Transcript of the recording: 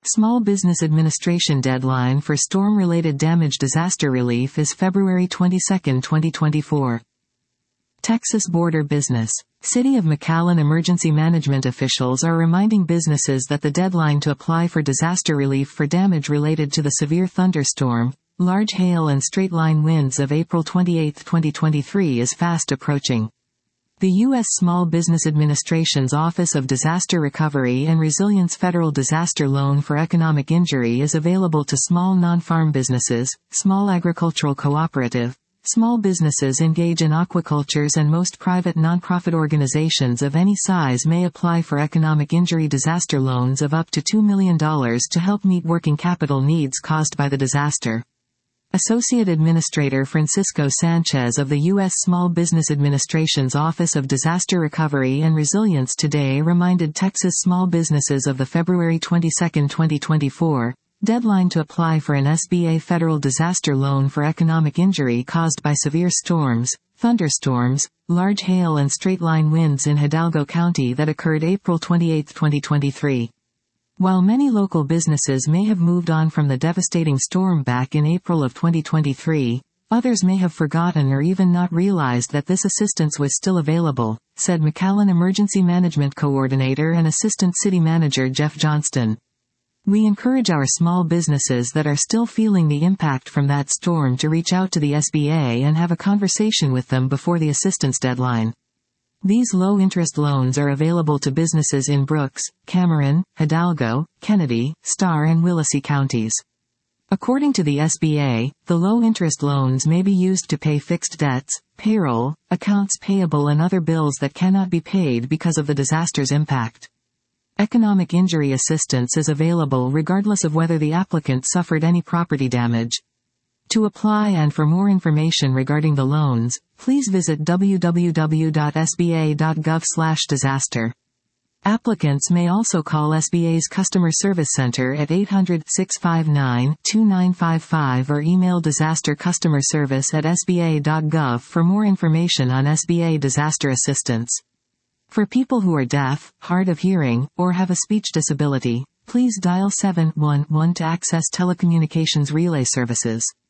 Small Business Administration deadline for storm-related damage disaster relief is February 22, 2024. Texas Border Business. City of McAllen emergency management officials are reminding businesses that the deadline to apply for disaster relief for damage related to the severe thunderstorm, large hail and straight-line winds of April 28, 2023 is fast approaching. The U.S. Small Business Administration's Office of Disaster Recovery and Resilience Federal Disaster Loan for Economic Injury is available to small non-farm businesses, small agricultural cooperative, small businesses engage in aquacultures, and most private nonprofit organizations of any size may apply for economic injury disaster loans of up to $2 million to help meet working capital needs caused by the disaster. Associate Administrator Francisco Sanchez of the U.S. Small Business Administration's Office of Disaster Recovery and Resilience today reminded Texas small businesses of the February 22, 2024, deadline to apply for an SBA federal disaster loan for economic injury caused by severe storms, thunderstorms, large hail and straight-line winds in Hidalgo County that occurred April 28, 2023. While many local businesses may have moved on from the devastating storm back in April of 2023, others may have forgotten or even not realized that this assistance was still available, said McAllen Emergency Management Coordinator and Assistant City Manager Jeff Johnston. We encourage our small businesses that are still feeling the impact from that storm to reach out to the SBA and have a conversation with them before the assistance deadline. These low-interest loans are available to businesses in Brooks, Cameron, Hidalgo, Kennedy, Starr and Willacy counties. According to the SBA, the low-interest loans may be used to pay fixed debts, payroll, accounts payable and other bills that cannot be paid because of the disaster's impact. Economic injury assistance is available regardless of whether the applicant suffered any property damage. To apply and for more information regarding the loans, please visit www.sba.gov/disaster. Applicants may also call SBA's Customer Service Center at 800-659-2955 or email disastercustomerservice@sba.gov for more information on SBA disaster assistance. For people who are deaf, hard of hearing, or have a speech disability, please dial 711 to access telecommunications relay services.